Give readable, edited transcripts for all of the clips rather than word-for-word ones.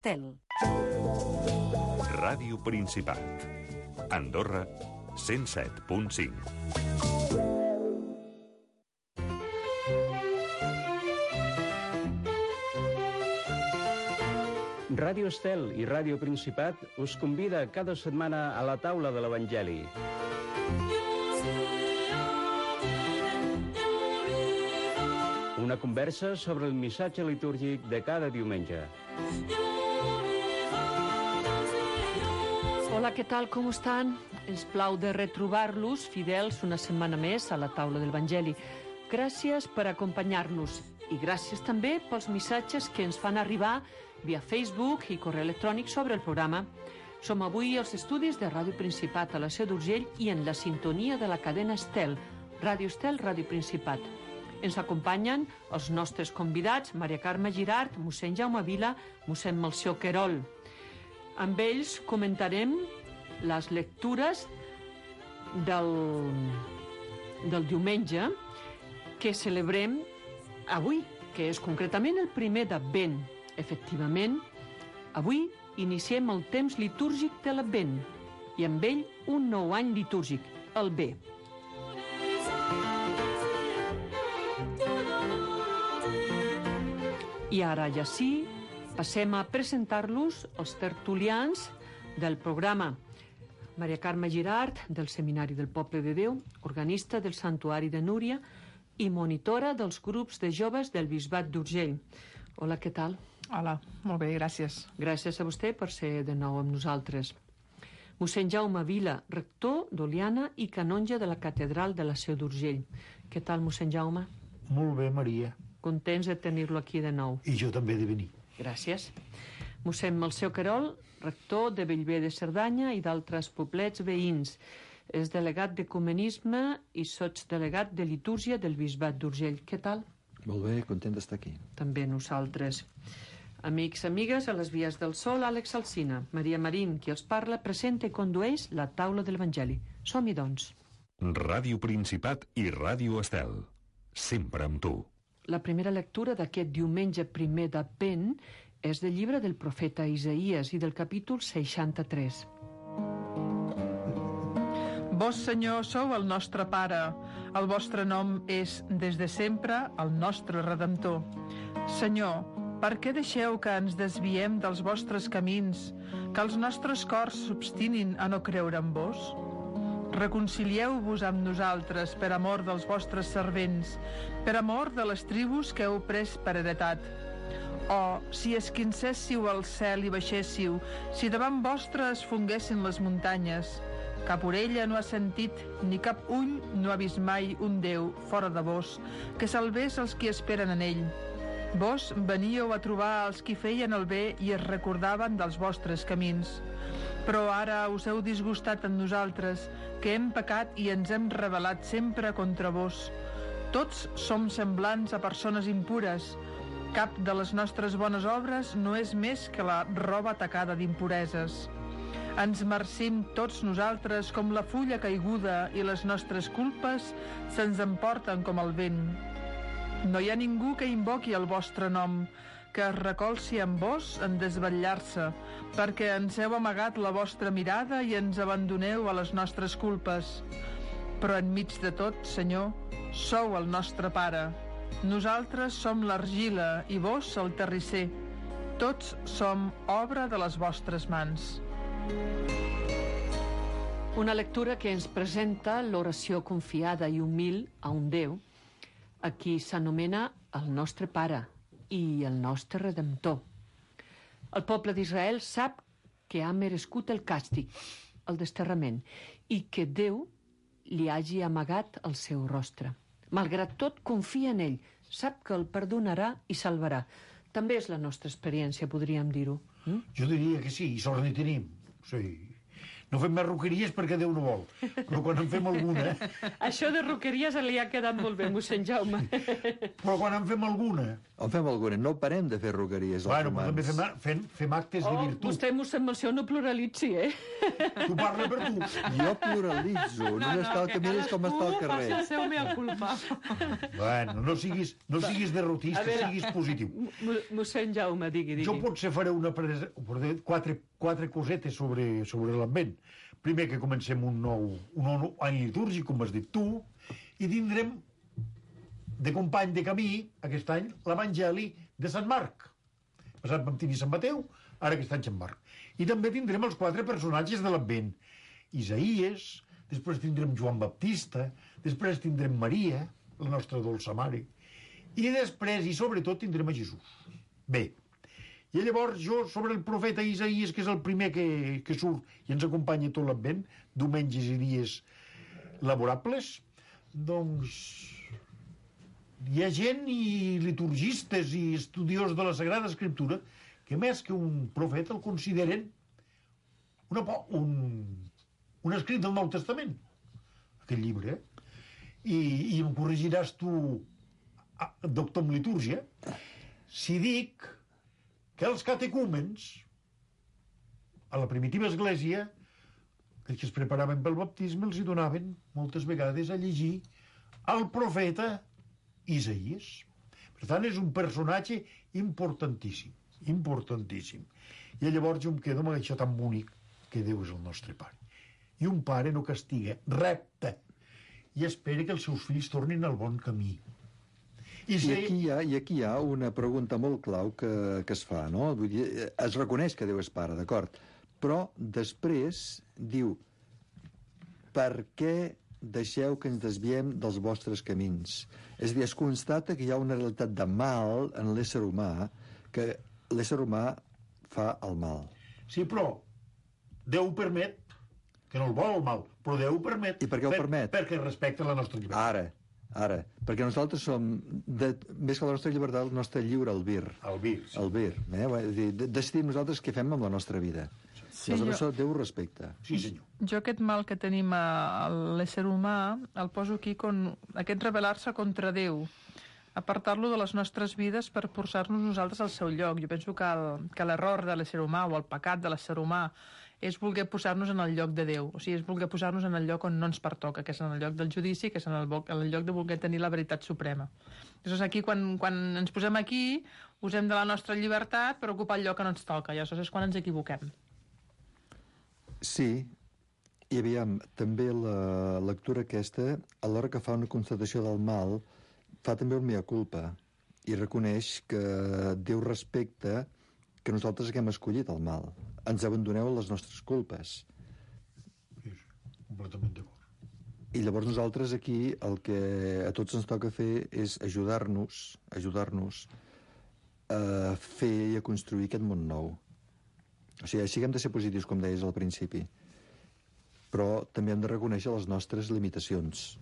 TEL. Ràdio Principat. Andorra, 107.5. Ràdio Estel i Ràdio Principat us convida cada setmana a la taula de l'Evangeli. Una conversa sobre el missatge litúrgic de cada diumenge. Hola, què tal? Com estan? Ens plau de retrobar-los fidels una setmana més a la taula de l'Evangeli. Gràcies per acompanyar-nos i gràcies també pels missatges que ens fan arribar via Facebook i correu electrònic sobre el programa. Som avui als estudis de Ràdio Principat a la Seu d'Urgell i en la sintonia de la cadena Estel, Ràdio Estel, Ràdio Principat. Ens acompanyen els nostres convidats, Maria Carme Girart, mossèn Jaume Vila, mossèn Melcior Querol. Amb ells comentarem les lectures del diumenge que celebrem avui, que és concretament el primer d'Advent. Efectivament, avui iniciem el temps litúrgic de l'Advent i amb ell un nou any litúrgic, el B. I ara ja sí, passem a presentar-los els tertulians del programa. Maria Carme Girart, del Seminari del Poble de Déu, organista del Santuari de Núria i monitora dels grups de joves del Bisbat d'Urgell. Hola, què tal? Hola, molt bé, gràcies. Gràcies a vostè per ser de nou amb nosaltres. Mossèn Jaume Vila, rector d'Oliana i canonge de la Catedral de la Seu d'Urgell. Què tal, mossèn Jaume? Molt bé, Maria. Contents de tenir-lo aquí de nou. I jo també de venir. Gràcies. Mossèn Melcior Querol, rector de Bellver de Cerdanya i d'altres poblets veïns. És delegat d'Ecumenisme i sotsdelegat de Litúrgia del Bisbat d'Urgell. Què tal? Molt bé, content d'estar aquí. També nosaltres. Amics, amigues, a les vies del sol, Àlex Alsina, Maria Marín, qui els parla, presenta i condueix la taula de l'Evangeli. Som-hi, doncs. Ràdio Principat i Ràdio Estel. Sempre amb tu. La primera lectura d'aquest diumenge primer d'Advent és del llibre del profeta Isaïes i del capítol 63. Vós, Senyor, sou el nostre Pare. El vostre nom és, des de sempre, el nostre Redemptor. Senyor, per què deixeu que ens desviem dels vostres camins, que els nostres cors s'obstinin a no creure en vos? Reconcilieu-vos amb nosaltres per amor dels vostres servents, per amor de les tribus que heu pres per heretat. Oh, si esquincéssiu el cel i baixéssiu, si davant vostre es fonguessin les muntanyes. Cap orella no ha sentit, ni cap ull no ha vist mai un Déu fora de vos, que salvés els qui esperen en ell. Vos veníeu a trobar els qui feien el bé i es recordaven dels vostres camins. Però ara us heu disgustat amb nosaltres, que hem pecat i ens hem rebel·lat sempre contra vos. Tots som semblants a persones impures. Cap de les nostres bones obres no és més que la roba tacada d'impureses. Ens marcim tots nosaltres com la fulla caiguda i les nostres culpes se'ns emporten com el vent. No hi ha ningú que invoqui el vostre nom, que es recolzi amb vos en desvetllar-se, perquè ens heu amagat la vostra mirada i ens abandoneu a les nostres culpes. Però enmig de tot, Senyor, sou el nostre Pare. Nosaltres som l'argila i vos el terrisser. Tots som obra de les vostres mans. Una lectura que ens presenta l'oració confiada i humil a un Déu, a qui s'anomena el nostre Pare i el nostre Redemptor. El poble d'Israel sap que ha merescut el càstig, el desterrament, i que Déu li hagi amagat el seu rostre. Malgrat tot, confia en ell, sap que el perdonarà i salvarà. També és la nostra experiència, podríem dir-ho. Jo diria que sí, i sort n'hi tenim. Sí. No fem més roqueries perquè Déu no vol. Però quan en fem alguna... Això de roqueria se li ha quedat molt bé, mossèn Jaume. Però quan en fem alguna... En fem alguna, no parem de fer roqueries als Bueno, però romans. també fem actes de virtut. Vostè, mossèn Melcior, no pluralitzi, Tu parla per tu. Jo pluralitzo, només cal que mires com està el carrer. Faci el seu mea culpa. Bueno, no siguis derrotista, siguis positiu. Mossèn Jaume, digui. Jo potser faré quatre cosetes sobre l'Advent. Primer que comencem un nou any litúrgic, com has dit tu, i tindrem de company de camí, aquest any, l'Evangeli de Sant Marc. Passat vam tenir Sant Mateu, ara aquest any Sant Marc. I també tindrem els 4 personatges de l'Advent. Isaïes, després tindrem Joan Baptista, després tindrem Maria, la nostra dolça mare, i després, i sobretot, tindrem a Jesús. Bé, i llavors jo, sobre el profeta Isaïes, que és el primer que surt i ens acompanya tot l'Advent, diumenges i dies laborables, doncs hi ha gent i liturgistes i estudiosos de la Sagrada Escriptura que més que un profeta el consideren un escrit del Nou Testament, aquest llibre, i em corregiràs tu, doctor en litúrgia, si dic que els catecúmens a la primitiva església, que es preparaven pel baptisme, els hi donaven moltes vegades a llegir el profeta Isaïes. Per tant, és un personatge importantíssim, importantíssim. I llavors jo em quedo amb això tan bonic que Déu és el nostre pare. I un pare no castiga, repta, i espera que els seus fills tornin al bon camí. I aquí hi ha una pregunta molt clau que es fa, no? Vull dir, es reconeix que Déu és pare, d'acord, però després diu: per què deixeu que ens desviem dels vostres camins? És a dir, es constata que hi ha una realitat de mal en l'ésser humà, que l'ésser humà fa el mal. Sí, però Déu ho permet, que no el vol el mal, però Déu ho permet. I per què ho permet? Perquè respecta la nostra llibertat. Ara, perquè nosaltres som, més que la nostra llibertat, el nostre lliure albir. Albir, sí. Albir, és a dir, decidim nosaltres què fem amb la nostra vida. Sí, això Déu ho respecta. Sí, senyor. Jo aquest mal que tenim a l'ésser humà el poso aquí com aquest rebel·lar-se contra Déu, apartar-lo de les nostres vides per posar-nos nosaltres al seu lloc. Jo penso que l'error de l'ésser humà o el pecat de l'ésser humà és voler posar-nos en el lloc de Déu. O sigui, és voler posar-nos en el lloc on no ens pertoca, que és en el lloc del judici, que és en el lloc de voler tenir la veritat suprema. Llavors aquí, quan ens posem aquí, usem de la nostra llibertat per ocupar el lloc que no ens toca. I això és quan ens equivoquem. Sí, i aviam, també la lectura aquesta, a l'hora que fa una constatació del mal, fa també un mea culpa i reconeix que Déu respecta que nosaltres haguem escollit el mal. Ens abandoneu a les nostres culpes. Sí, completament d'acord. I llavors nosaltres aquí el que a tots ens toca fer és ajudar-nos a fer i a construir aquest món nou. O sigui, sí que hem de ser positius, com deies al principi, però també hem de reconèixer les nostres limitacions.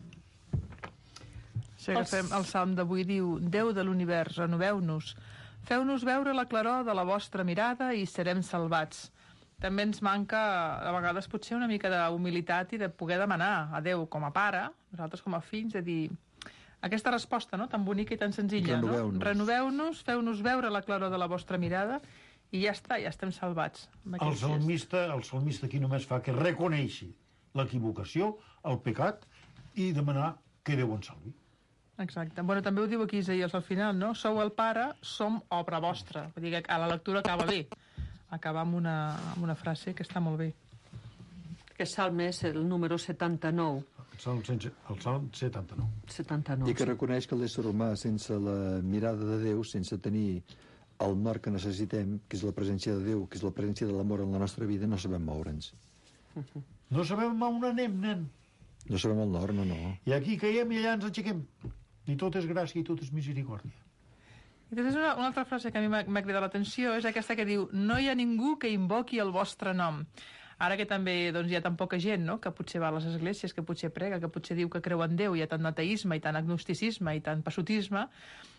Si agafem el salm d'avui, diu: Déu de l'univers, renoveu-nos, feu-nos veure la claror de la vostra mirada i serem salvats. També ens manca, a vegades, potser una mica d'humilitat i de poder demanar a Déu com a pare, nosaltres com a fills, de dir aquesta resposta, no?, tan bonica i tan senzilla. Renoveu-nos. No? Renoveu-nos, feu-nos veure la claror de la vostra mirada i ja està, ja estem salvats. El salmista aquí només fa que reconeixi l'equivocació, el pecat, i demanar que Déu ens salvi. Exacte. Bueno, també ho diu aquí Isaïes al final, no? Sou el pare, som obra vostra. Vull dir que a la lectura acaba bé. Acaba amb una frase que està molt bé. Aquest salm és el número 79. El salm 79. 79. I que reconeix que l'ésser humà, sense la mirada de Déu, sense tenir el nord que necessitem, que és la presència de Déu, que és la presència de l'amor en la nostra vida, no sabem moure'ns. No sabem on anem, nen. No sabem el nord, no. I aquí caiem i allà ens aixequem. I tot és gràcia i tot és misericòrdia. I després una altra frase que a mi m'ha cridat l'atenció és aquesta que diu: no hi ha ningú que invoqui el vostre nom. Ara que també hi ha tan poca gent, no?, que potser va a les esglésies, que potser prega, que potser diu que creu en Déu, hi ha tant ateisme i tant agnosticisme i tant passotisme,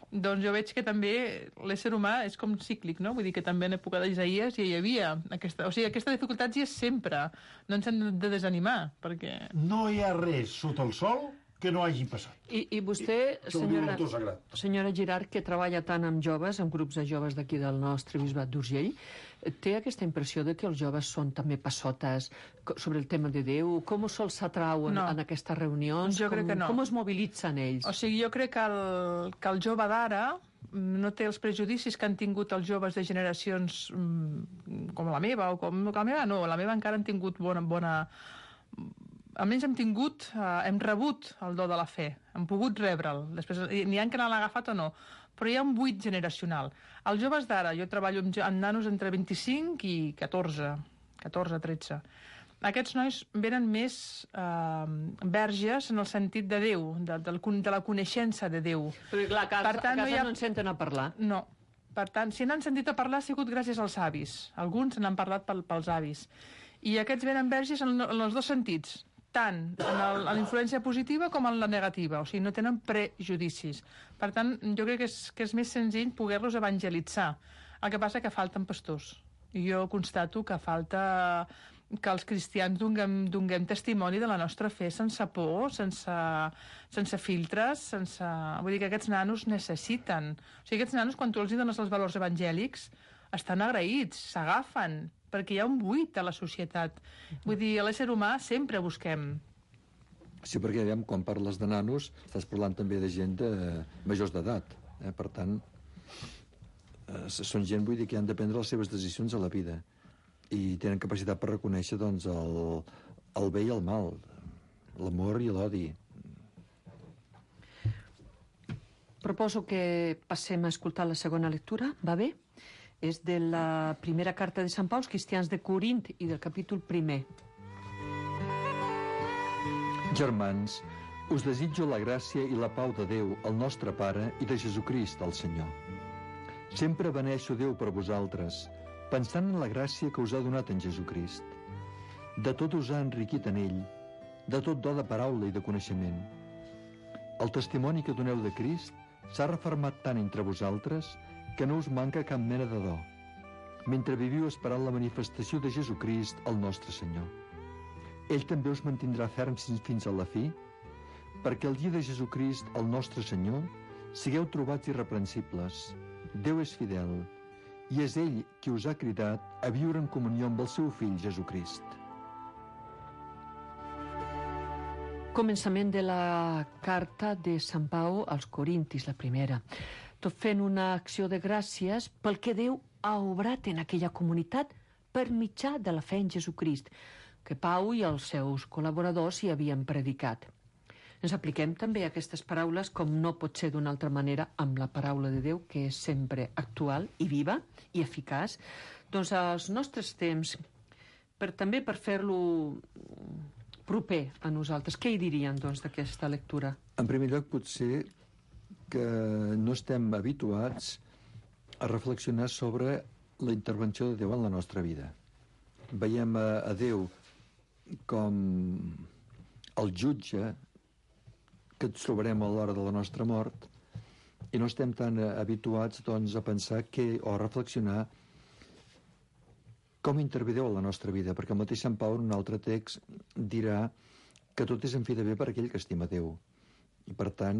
Doncs jo veig que també l'ésser humà és com cíclic, no? Vull dir que també en època d'Isaïes ja hi havia aquesta... O sigui, aquesta dificultat hi és sempre. No ens hem de desanimar, perquè... No hi ha res sota el sol que no hagi passat. I vostè, senyora Girard, que treballa tant amb joves, amb grups de joves d'aquí del nostre bisbat d'Urgell, té aquesta impressió de que els joves són també passotes sobre el tema de Déu? Com se'ls atrauen en aquestes reunions? Jo crec que no. Com es mobilitzen ells? O sigui, jo crec que el jove d'ara no té els prejudicis que han tingut els joves de generacions com la meva, o com la meva no, la meva encara han tingut bona... Almenys hem rebut el do de la fe, hem pogut rebre'l. Després n'hi ha que l'han agafat o no, però hi ha un buit generacional. Els joves d'ara, jo treballo amb nanos entre 25 i 14, 13. Aquests nois venen més verges en el sentit de Déu, de la coneixença de Déu. Perquè clar, a casa no en senten a parlar. No. Per tant, si n'han sentit a parlar ha sigut gràcies als avis. Alguns n'han parlat pels avis. I aquests venen verges en els dos sentits, tant en la influència positiva com en la negativa, o sigui, no tenen prejudicis. Per tant, jo crec que és més senzill poder-los evangelitzar. El que passa que falten pastors. I jo constato que falta que els cristians donem testimoni de la nostra fe sense por, sense filtres, Vull dir que aquests nanos necessiten... O sigui, aquests nanos, quan tu els dones els valors evangèlics, estan agraïts, s'agafen, perquè hi ha un buit a la societat. Vull dir, a l'ésser humà sempre busquem. Sí, perquè quan parles de nanos estàs parlant també de gent de majors d'edat. Per tant, són gent, vull dir, que han de prendre les seves decisions a la vida i tenen capacitat per reconèixer doncs, el bé i el mal, l'amor i l'odi. Proposo que passem a escoltar la segona lectura, va bé? És de la primera carta de Sant Pau als cristians de Corint i del capítol 1. Germans, us desitjo la gràcia i la pau de Déu, el nostre Pare, i de Jesucrist, el Senyor. Sempre beneixo Déu per vosaltres, pensant en la gràcia que us ha donat en Jesucrist. De tot us ha enriquit en ell, de tot do de paraula i de coneixement. El testimoni que doneu de Crist s'ha refermat tant entre vosaltres que no us manca cap mena de do, mentre viviu esperant la manifestació de Jesucrist, el nostre Senyor. Ell també us mantindrà ferms fins a la fi, perquè el dia de Jesucrist, el nostre Senyor, sigueu trobats irreprensibles. Déu és fidel, i és ell qui us ha cridat a viure en comunió amb el seu fill, Jesucrist. Començament de la carta de Sant Pau als Corintis, la primera. Tot fent una acció de gràcies pel que Déu ha obrat en aquella comunitat per mitjà de la fe en Jesucrist, que Pau i els seus col·laboradors hi havien predicat. Ens apliquem també aquestes paraules, com no pot ser d'una altra manera, amb la paraula de Déu, que és sempre actual i viva i eficaç, doncs als nostres temps, també per fer-lo proper a nosaltres. Què hi dirien, doncs, d'aquesta lectura? En primer lloc, potser que no estem habituats a reflexionar sobre la intervenció de Déu en la nostra vida. Veiem a Déu com el jutge que ens trobarem a l'hora de la nostra mort i no estem tan habituats doncs, a pensar o a reflexionar com intervé Déu a la nostra vida, perquè el mateix Sant Pau en un altre text dirà que tot és en fi de bé per aquell que estima Déu. I per tant,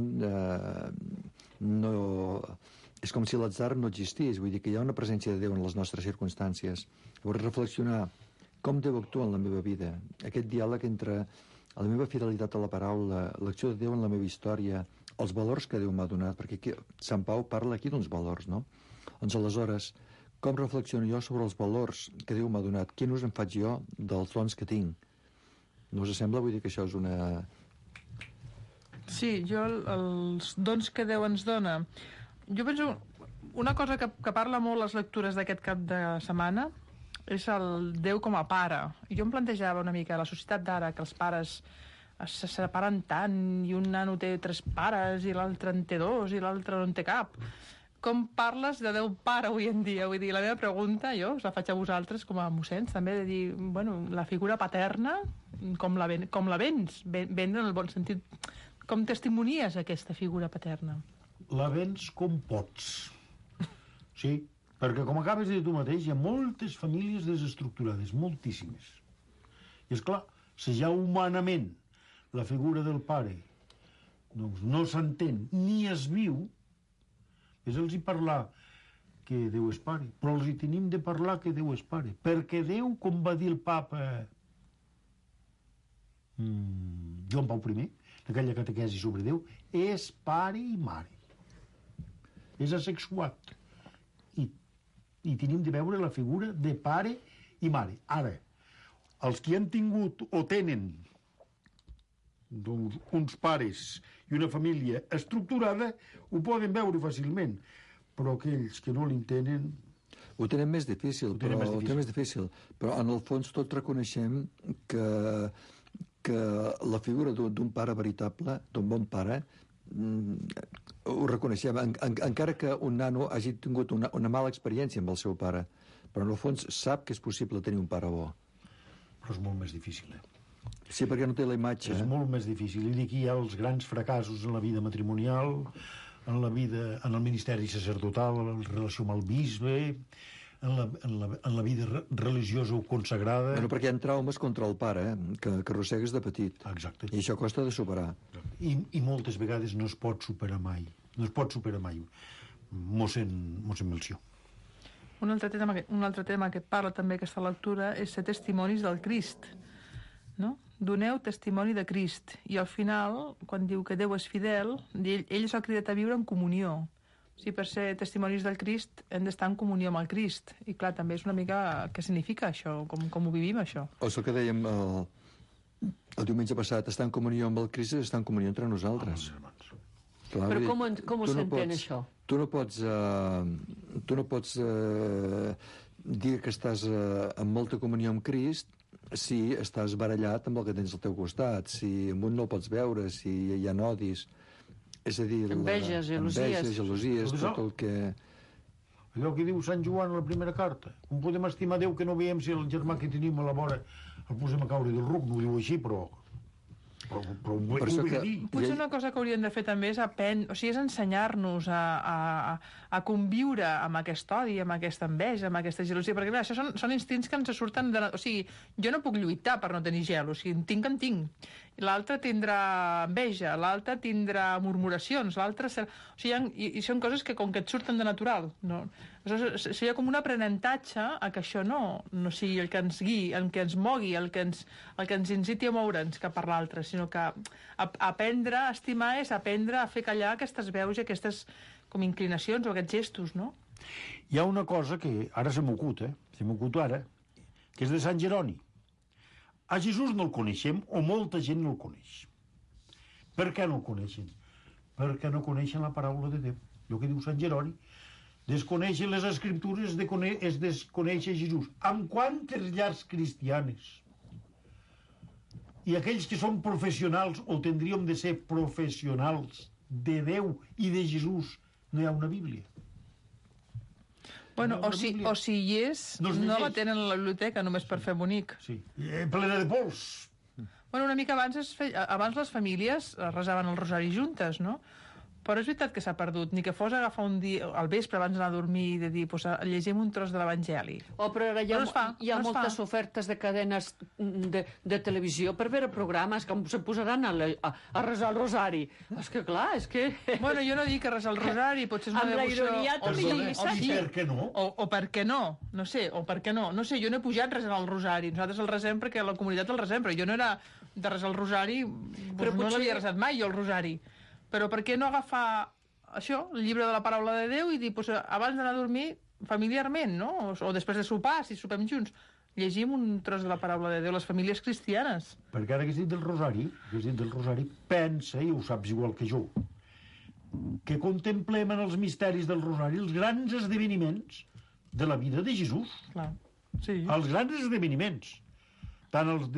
és com si l'atzar no existís, vull dir que hi ha una presència de Déu en les nostres circumstàncies. Llavors, reflexionar com Déu actua en la meva vida, aquest diàleg entre la meva fidelitat a la paraula, l'acció de Déu en la meva història, els valors que Déu m'ha donat, perquè aquí, Sant Pau parla aquí d'uns valors, no? Doncs aleshores, com reflexiono jo sobre els valors que Déu m'ha donat? Quin ús en faig jo dels dons que tinc? No us sembla? Vull dir que això és una... Sí, jo els dons que Déu ens dona... Jo penso, una cosa que parla molt les lectures d'aquest cap de setmana és el Déu com a pare. Jo em plantejava una mica la societat d'ara, que els pares se separen tant, i un nano té 3 pares, i l'altre en té 2, i l'altre no en té cap. Com parles de Déu pare avui en dia? Vull dir, la meva pregunta, jo us la faig a vosaltres com a mossens, també, de dir, bueno, la figura paterna, com la vens? Vendre en el bon sentit. Com testimonies aquesta figura paterna? la vens com pots. Sí, perquè com acabes de dir tu mateix, hi ha moltes famílies desestructurades, moltíssimes. I és clar, si ja humanament la figura del pare doncs, no s'entén ni es viu, és els hi parlar que Déu és pare, però els hi tenim de parlar que Déu és pare, perquè Déu, com va dir el papa Joan Pau I, en aquella catequesi sobre Déu, és pare i mare. És asexuat. I tenim de veure la figura de pare i mare. Ara, els que han tingut o tenen doncs, uns pares i una família estructurada ho poden veure fàcilment, però aquells que no l'entenen... Ho tenen més difícil, però en el fons tots reconeixem que la figura d'un pare veritable, d'un bon pare, ho reconeixem, encara que un nano hagi tingut una mala experiència amb el seu pare, però en el fons sap que és possible tenir un pare bo. Però és molt més difícil, Sí, perquè no té la imatge. És molt més difícil. I d'aquí hi ha els grans fracassos en la vida matrimonial, en el ministeri sacerdotal, en relació amb el bisbe, en la vida religiosa o consagrada... Bueno, perquè hi ha traumes contra el pare, que arrossegues de petit. Exacte. I això costa de superar. I moltes vegades no es pot superar mai. No es pot superar mai. Mossèn Melcior. Un altre tema que et parla també aquesta lectura és ser testimonis del Crist, no? Doneu testimoni de Crist. I al final, quan diu que Déu és fidel, ell s'ha cridat a viure en comunió. O sigui, per ser testimonis del Crist hem d'estar en comunió amb el Crist. I clar, també és una mica què significa això, com ho vivim, això. O és el que dèiem el diumenge passat, estar en comunió amb el Crist és estar en comunió entre nosaltres. Clar, però com s'entén això? Tu no pots dir que estàs en molta comunió amb Crist si estàs barallat amb el que tens al teu costat, si amb un no el pots veure, si hi ha odis, és a dir... Enveges, gelosies, tot el que... Allò que diu Sant Joan a la primera carta. Com podem estimar Déu que no veiem si el germà que tenim a la vora el posem a caure del ruc? No ho diu així, però ho vull dir. Potser una cosa que hauríem de fer també és és ensenyar-nos a conviure amb aquest odi, amb aquesta enveja, amb aquesta gelosia, perquè clar, això són instints que ens surten de... O sigui, jo no puc lluitar per no tenir gel, o sigui, en tinc. L'altre tindrà enveja, l'altre tindrà murmuracions, l'altre... O sigui, i són coses que com que et surten de natural, no? Seria com un aprenentatge a que això no sigui el que ens guiï, el que ens mogui, el que ens inciti a moure'ns cap per l'altre, sinó que aprendre a estimar és aprendre a fer callar aquestes veus i aquestes com inclinacions o aquests gestos, no? Hi ha una cosa que ara se m'ocut ara, que és de Sant Jeroni. A Jesús no el coneixem, o molta gent no el coneix. Per què no el coneixen? Perquè no coneixen la paraula de Déu. El que diu Sant Jeroni. Desconèixer les escriptures és desconèixer Jesús. Amb quantes llars cristianes? I aquells que són professionals, o tindríem de ser professionals de Déu i de Jesús, no hi ha una Bíblia. Bueno, o si hi és, no la tenen a la biblioteca només per fer bonic. Sí, plena de pols. Bueno, una mica abans les famílies resaven el rosari juntes, no? Però és veritat que s'ha perdut, ni que fos agafar un dia al vespre abans d'anar a dormir i de dir, llegim un tros de l'Evangeli. Però ara hi ha moltes ofertes de cadenes de televisió per veure programes com se posaran a resar el rosari. És que clar, és que... Bueno, jo no dic que resar el rosari, potser és una devoció... Amb la ironia també hi ha missatge. I per què no? O per què no? No sé, No sé, jo no he pujat resant el rosari. Nosaltres el resem perquè la comunitat el resem, però jo no era de resar el rosari... No l'havia resat mai, jo, el rosari. Però per què no agafar això, el llibre de la paraula de Déu, i dir, abans d'anar a dormir, familiarment, no? O després de sopar, si sopem junts, llegim un tros de la paraula de Déu, les famílies cristianes. Perquè ara que has dit del rosari, pensa, i ho saps igual que jo, que contemplem en els misteris del rosari els grans esdeveniments de la vida de Jesús. Clar, sí. Els grans esdeveniments. Tant els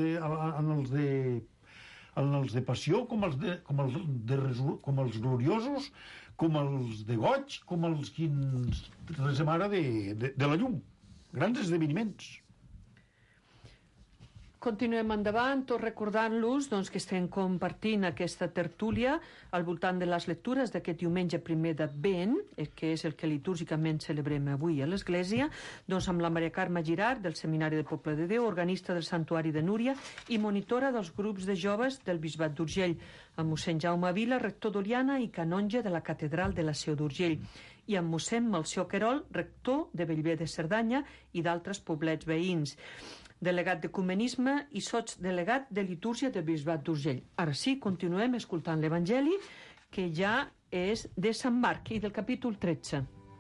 de passió, com els gloriosos, com els de goig, com els que ens resem ara de la llum. Grans esdeveniments. Continuem endavant, tot recordant-los que estem compartint aquesta tertúlia al voltant de les lectures d'aquest diumenge primer d'Advent, que és el que litúrgicament celebrem avui a l'Església, amb la Maria Carme Girard, del Seminari de Poble de Déu, organista del Santuari de Núria i monitora dels grups de joves del Bisbat d'Urgell, amb mossèn Jaume Vila, rector d'Oliana i canonge de la Catedral de la Seu d'Urgell, i amb mossèn Melcior Querol, rector de Bellver de Cerdanya i d'altres poblets veïns, delegat d'Ecumenisme i sotsdelegat de Litúrgia del Bisbat d'Urgell. Ara sí, continuem escoltant l'Evangeli, que ja és de Sant Marc i del capítol 13.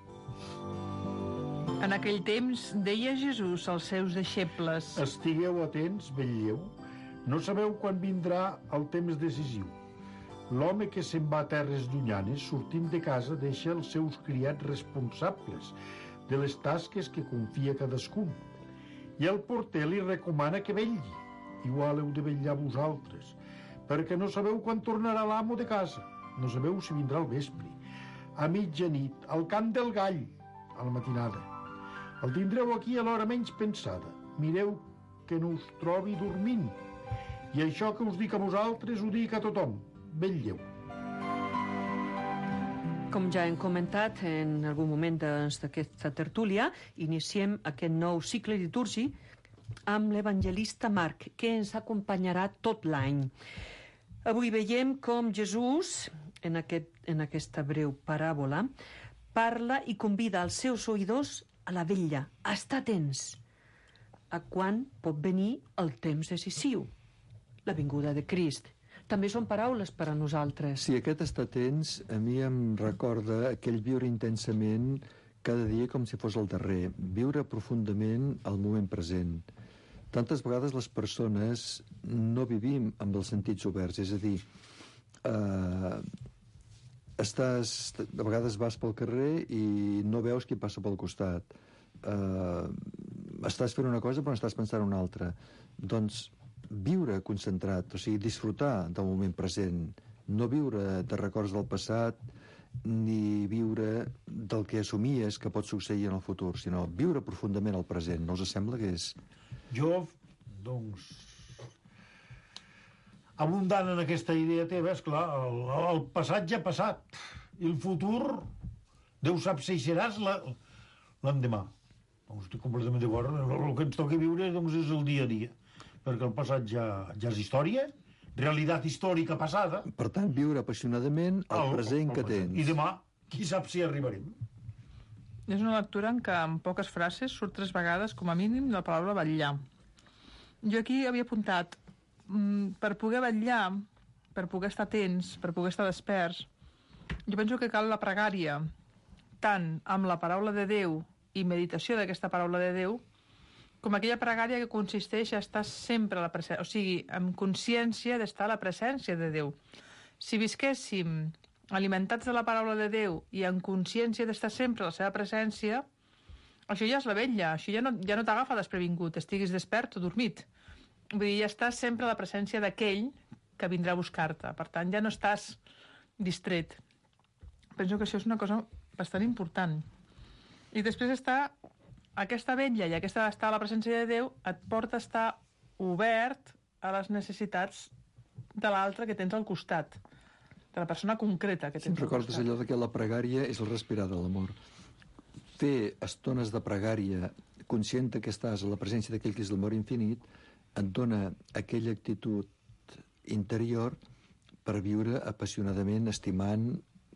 En aquell temps deia Jesús als seus deixebles: Estigueu atents, vetlleu. No sabeu quan vindrà el temps decisiu. L'home que se'n va a terres llunyanes, sortint de casa, deixa els seus criats responsables de les tasques que confia cadascun. I el porter li recomana que vetlli. Igual heu de vetllar vosaltres, perquè no sabeu quan tornarà l'amo de casa. No sabeu si vindrà al vespre, a mitjanit, al cant del gall, a la matinada. El tindreu aquí a l'hora menys pensada. Mireu que no us trobi dormint. I això que us dic a vosaltres ho dic a tothom. Vetlleu. Com ja hem comentat en algun moment d'aquesta tertúlia, iniciem aquest nou cicle litúrgic amb l'evangelista Marc, que ens acompanyarà tot l'any. Avui veiem com Jesús, en aquesta breu paràbola, parla i convida els seus oïdors a la vetlla, a estar atents a quan pot venir el temps decisiu, la vinguda de Crist. També són paraules per a nosaltres. Sí, aquest estar atents a mi em recorda aquell viure intensament cada dia com si fos el darrer, viure profundament el moment present. Tantes vegades les persones no vivim amb els sentits oberts, és a dir, a vegades vas pel carrer i no veus qui passa pel costat. Estàs fent una cosa però estàs pensant una altra. Doncs viure concentrat, o sigui, disfrutar del moment present, no viure de records del passat ni viure del que assumies que pot succeir en el futur, sinó viure profundament el present. No us sembla que és? Jo, doncs, abundant en aquesta idea teva, esclar, el passat ja ha passat, i el futur, Déu sap si hi seràs l'endemà. Doncs estic completament d'acord. El que ens toca viure doncs, és el dia a dia, perquè el passat ja és història, realitat històrica passada. Per tant, viure apassionadament el present que tens. I demà, qui sap si arribarem. És una lectura en què en poques frases surt 3 vegades, com a mínim, la paraula vetllar. Jo aquí havia apuntat, per poder vetllar, per poder estar atents, per poder estar desperts, jo penso que cal la pregària, tant amb la paraula de Déu i meditació d'aquesta paraula de Déu, com aquella pregària que consisteix a estar sempre a la presència, o sigui, amb consciència d'estar a la presència de Déu. Si visquéssim alimentats de la paraula de Déu i amb consciència d'estar sempre a la seva presència, això ja és la vetlla, això ja no t'agafa desprevingut, estiguis despert o dormit. Vull dir, ja estàs sempre a la presència d'aquell que vindrà a buscar-te. Per tant, ja no estàs distret. Penso que això és una cosa bastant important. I després està aquesta vetlla i aquesta estar a la presència de Déu et porta a estar obert a les necessitats de l'altre que tens al costat, de la persona concreta que tens al costat. Recordes allò que la pregària és el respirar de l'amor. Fer estones de pregària conscient que estàs a la presència d'aquell que és l'amor infinit et dona aquella actitud interior per viure apassionadament, estimant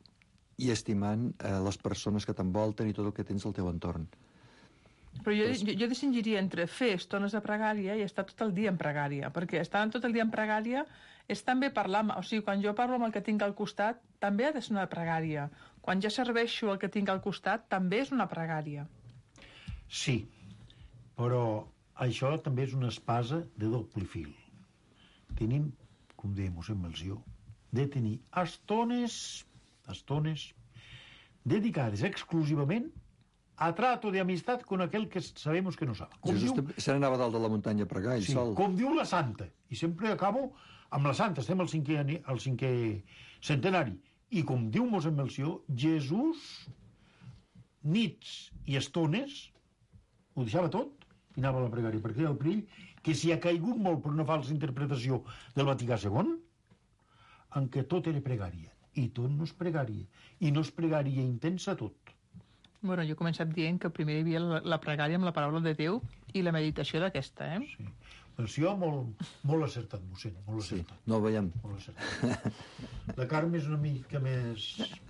les persones que t'envolten i tot el que tens al teu entorn. Però jo distingiria entre fer estones de pregària i estar tot el dia en pregària, perquè estar tot el dia en pregària és també parlar, o sigui, quan jo parlo amb el que tinc al costat, també ha de ser una pregària. Quan jo serveixo el que tinc al costat, també és una pregària. Sí, però això també és una espasa de doble fil. Tenim, com deia mossèn Melcior, de tenir estones dedicades exclusivament a trato de amistad con aquel que sabemos que no sabe. Jesús se n'anava dalt de la muntanya a pregar, ell sol. Com diu la Santa, i sempre acabo amb la Santa, estem al cinquè centenari, i com diu mossèn Melcior, Jesús, nits i estones, ho deixava tot i anava a la pregària, perquè era el perill que si ha caigut molt per una falsa interpretació del Vaticà II, en què tot era pregària, i tot no és pregària, i no és pregària intensa tot. Bueno, jo he començat dient que primer hi havia la pregària amb la paraula de Déu i la meditació d'aquesta, eh? Sí. Doncs jo molt acertat, mossèn, molt acertat. Sí, no ho veiem. Molt acertat. La Carme és una mica més...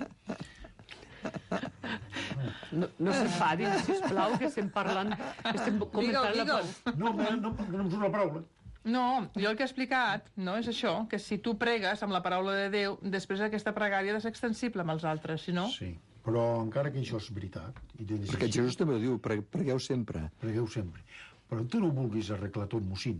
No s'enfadin, sisplau, que estem parlant... Estem comentant No em surt la paraula. No, jo el que he explicat no és això, que si tu pregues amb la paraula de Déu, després aquesta pregària ha de ser extensible amb els altres, si no... Sí, però encara que això és veritat... Perquè Jesús també ho diu, pregueu sempre. Pregueu sempre. Però tu no vulguis arreglar tot, mossín.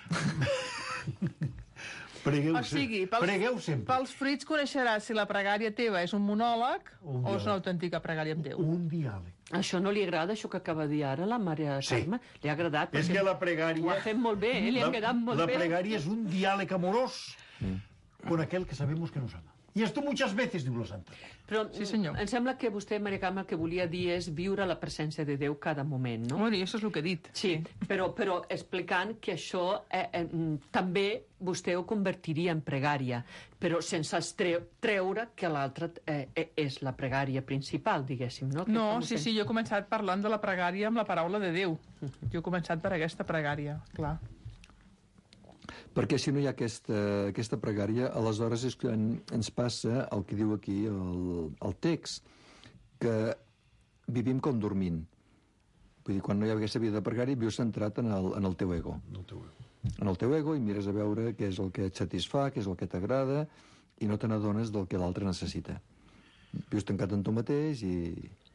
Pregueu sempre. Pels fruits coneixeràs si la pregària teva és un monòleg o és una autèntica pregària amb Déu. Un diàleg. Això no li agrada, això que acaba de dir ara la Maria Carme? Li ha agradat? És que la pregària... Ho ha fet molt bé, li ha quedat molt bé. La pregària és un diàleg amorós con aquel que sabemos que nos ama. I esto muchas veces, diu la Santa. Però sí, senyor. Em sembla que vostè, Maria Carme, el que volia dir és viure la presència de Déu cada moment, no? Bueno, i això és el que he dit. Sí, però explicant que això també vostè ho convertiria en pregària, però sense treure que l'altra és la pregària principal, diguéssim, no? No, sí, jo he començat parlant de la pregària amb la paraula de Déu. Jo he començat per aquesta pregària, clar. Perquè si no hi ha aquesta pregària, aleshores és que ens passa el que diu aquí el text, que vivim com dormint. Vull dir, quan no hi ha aquesta vida de pregària, vius centrat en el teu ego. En el teu ego, i mires a veure què és el que et satisfà, què és el que t'agrada, i no te n'adones del que l'altre necessita. Vius tancat en tu mateix i...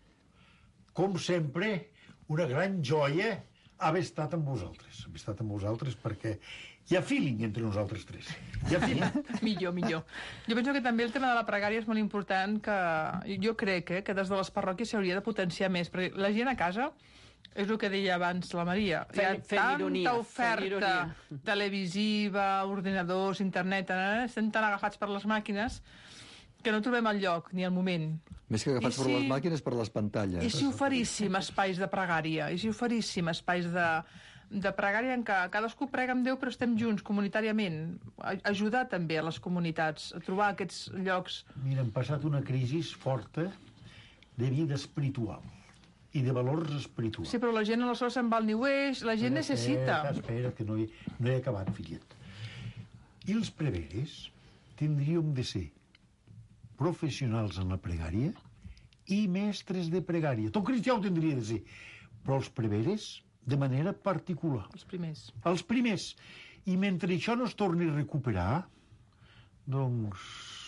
Com sempre, una gran joia haver estat amb vosaltres. Haver estat amb vosaltres perquè hi ha feeling entre nosaltres tres. Hi ha feeling. Millor. Jo penso que també el tema de la pregària és molt important, que jo crec que des de les parròquies s'hauria de potenciar més, perquè la gent a casa, és el que deia abans la Maria, hi ha tanta oferta televisiva, ordinadors, internet, estem tan agafats per les màquines que no trobem el lloc ni el moment. Més que agafats per les màquines, per les pantalles. I si oferíssim espais de pregària, i si oferíssim espais de pregària en què cadascú prega amb Déu però estem junts comunitàriament, ajudar també a les comunitats a trobar aquests llocs. Mira, hem passat una crisi forta de vida espiritual i de valors espirituals. Sí, però la gent aleshores se'n va al New Age, la gent necessita. Espera, que no he acabat, fillet. I els preveres tindríem de ser professionals en la pregària i mestres de pregària. Tot cristià ho tindria de ser, però els preveres de manera particular. Els primers. Els primers. I mentre això no es torni a recuperar, doncs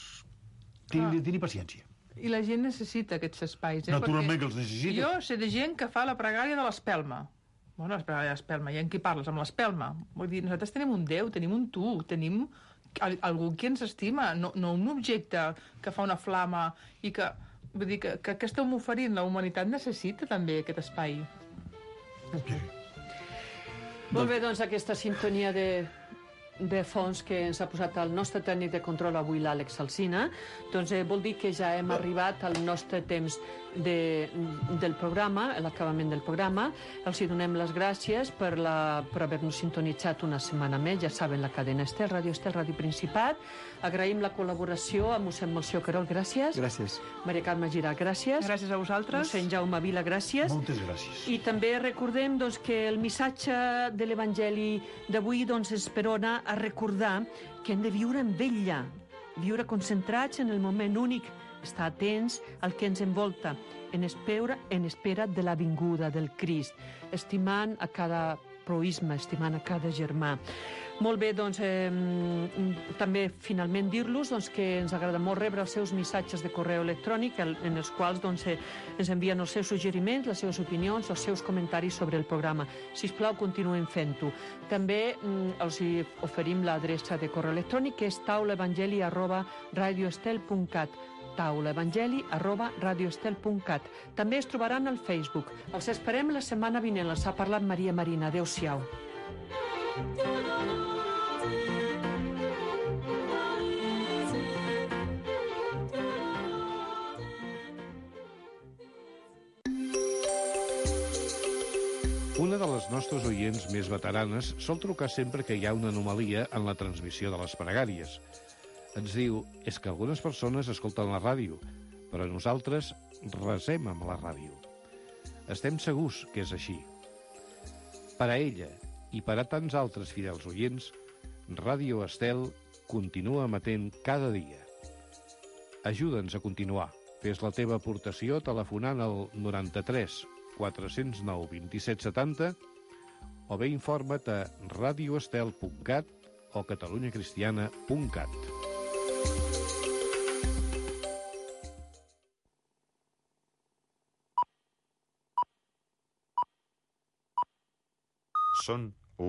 tenir paciència. I la gent necessita aquests espais. Naturalment que els necessita. Jo sé de gent que fa la pregària de l'espelma. Bueno, la pregària de l'espelma, i en qui parles? Amb l'espelma. Vull dir, nosaltres tenim un Déu, tenim un tu, tenim algú que ens estima, no un objecte que fa una flama i que... Vull dir que estem oferint, la humanitat necessita també aquest espai. Okay. Molt bé, doncs aquesta sintonia de fons que ens ha posat el nostre tècnic de control avui, l'Àlex Alsina, doncs vol dir que ja hem arribat al nostre temps del programa, l'acabament del programa. Els donem les gràcies per haver-nos sintonitzat una setmana més. Ja saben, la cadena Estel, Ràdio Principat. Agraïm la col·laboració a mossèn Melcior Querol, gràcies. Gràcies. Maria Carme Girà, gràcies. Gràcies a vosaltres. Mossèn Jaume Vila, gràcies. Moltes gràcies. I també recordem que el missatge de l'Evangeli d'avui ens esperona a recordar que hem de viure en vetlla, viure concentrats en el moment únic, estar atents al que ens envolta, en espera de la vinguda del Crist, estimant a cada proisme, estimant a cada germà. Molt bé, doncs, també finalment dir-los que ens agrada molt rebre els seus missatges de correu electrònic en els quals ens envien els seus suggeriments, les seves opinions, els seus comentaris sobre el programa. Sisplau, continuem fent-ho. També els oferim l'adreça de correu electrònic, que és taulaevangeli@radioestel.cat, taulaevangeli@radioestel.cat. També es trobaran al Facebook. Els esperem la setmana vinent. Els ha parlat Maria Marina. Adéu-siau. Una de les nostres oients més veteranes sol trucar sempre que hi ha una anomalia en la transmissió de les pregàries. Ens diu, és que algunes persones escolten la ràdio, però nosaltres resem amb la ràdio. Estem segurs que és així. Per a ella i per a tants altres fidels oients, Ràdio Estel continua emetent cada dia. Ajuda'ns a continuar. Fes la teva aportació telefonant al 93 409 27 70 o bé informa't a radioestel.cat o catalunyacristiana.cat. Són